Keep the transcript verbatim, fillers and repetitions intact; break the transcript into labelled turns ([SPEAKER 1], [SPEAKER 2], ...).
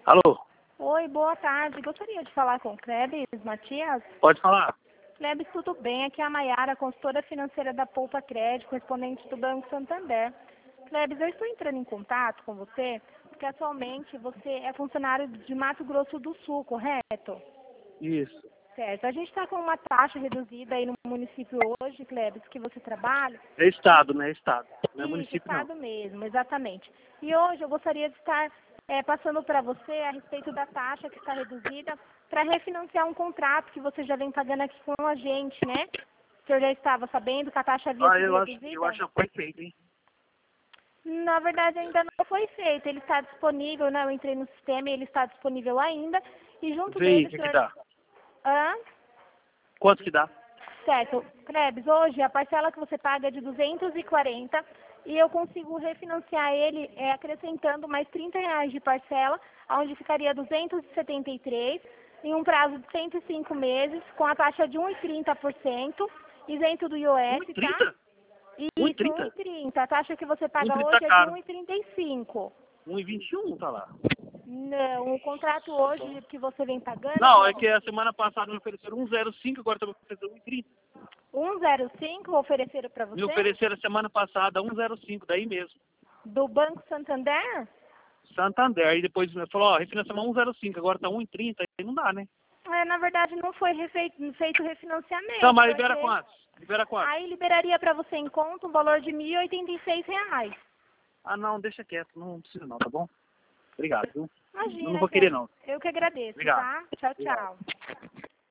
[SPEAKER 1] Alô?
[SPEAKER 2] Oi, boa tarde. Gostaria de falar com o Klebs Matias.
[SPEAKER 1] Pode falar?
[SPEAKER 2] Klebs, tudo bem? Aqui é a Maiara, consultora financeira da Poupa Crédito, correspondente do Banco Santander. Klebs, eu estou entrando em contato com você porque atualmente você é funcionário de Mato Grosso do Sul, correto?
[SPEAKER 1] Isso.
[SPEAKER 2] Certo. A gente está com uma taxa reduzida aí no município hoje, Klebs, que você trabalha.
[SPEAKER 1] É estado, né? É estado. Não é
[SPEAKER 2] Isso,
[SPEAKER 1] município,
[SPEAKER 2] estado
[SPEAKER 1] não.
[SPEAKER 2] mesmo, exatamente. E hoje eu gostaria de estar é, passando para você a respeito da taxa que está reduzida para refinanciar um contrato que você já vem pagando aqui com a gente, né? O senhor já estava sabendo que a taxa havia
[SPEAKER 1] Ah,
[SPEAKER 2] sido
[SPEAKER 1] eu acho,
[SPEAKER 2] reduzida?
[SPEAKER 1] eu acho que foi feito, hein?
[SPEAKER 2] Na verdade, ainda não foi feito. Ele está disponível, né? Eu entrei no sistema e ele está disponível ainda. E junto
[SPEAKER 1] Vê aí,
[SPEAKER 2] dele,
[SPEAKER 1] o
[SPEAKER 2] o
[SPEAKER 1] que que
[SPEAKER 2] senhor...
[SPEAKER 1] dá?
[SPEAKER 2] Hã?
[SPEAKER 1] Quanto que dá?
[SPEAKER 2] Certo. Klebs, hoje a parcela que você paga é de duzentos e quarenta e eu consigo refinanciar ele é, acrescentando mais trinta reais de parcela, onde ficaria duzentos e setenta e três em um prazo de cento e cinco meses, com a taxa de um vírgula trinta por cento, isento do I O S, tá?
[SPEAKER 1] um e trinta?
[SPEAKER 2] Isso, um vírgula
[SPEAKER 1] um e trinta?
[SPEAKER 2] trinta. A taxa que você paga
[SPEAKER 1] um e trinta tá
[SPEAKER 2] hoje é de
[SPEAKER 1] caro.
[SPEAKER 2] um vírgula trinta e cinco.
[SPEAKER 1] um e vinte e um tá lá.
[SPEAKER 2] Não, o contrato hoje que você vem pagando,
[SPEAKER 1] Não, é
[SPEAKER 2] Klebs,
[SPEAKER 1] que a semana passada me ofereceram um zero cinco, agora estão me oferecendo um e trinta.
[SPEAKER 2] um vírgula cinco ofereceram para
[SPEAKER 1] Me
[SPEAKER 2] você?
[SPEAKER 1] ofereceram semana passada um zero cinco, daí mesmo.
[SPEAKER 2] Do Banco Santander?
[SPEAKER 1] Santander. Aí depois me falou, ó, refinanciamento um zero cinco, agora tá um e trinta, aí não dá, né?
[SPEAKER 2] É, na verdade, não foi refeito, feito
[SPEAKER 1] Então,
[SPEAKER 2] refinanciamento,
[SPEAKER 1] mas libera
[SPEAKER 2] porque
[SPEAKER 1] quantos? Libera quantos?
[SPEAKER 2] aí liberaria para você em conta um valor de mil e oitenta e seis reais.
[SPEAKER 1] Ah, não, deixa quieto, não precisa não, tá bom? Obrigado, viu? Eu não
[SPEAKER 2] Imagina,
[SPEAKER 1] vou
[SPEAKER 2] que
[SPEAKER 1] querer não.
[SPEAKER 2] eu que agradeço,
[SPEAKER 1] Obrigado.
[SPEAKER 2] tá? Tchau,
[SPEAKER 1] Obrigado.
[SPEAKER 2] tchau.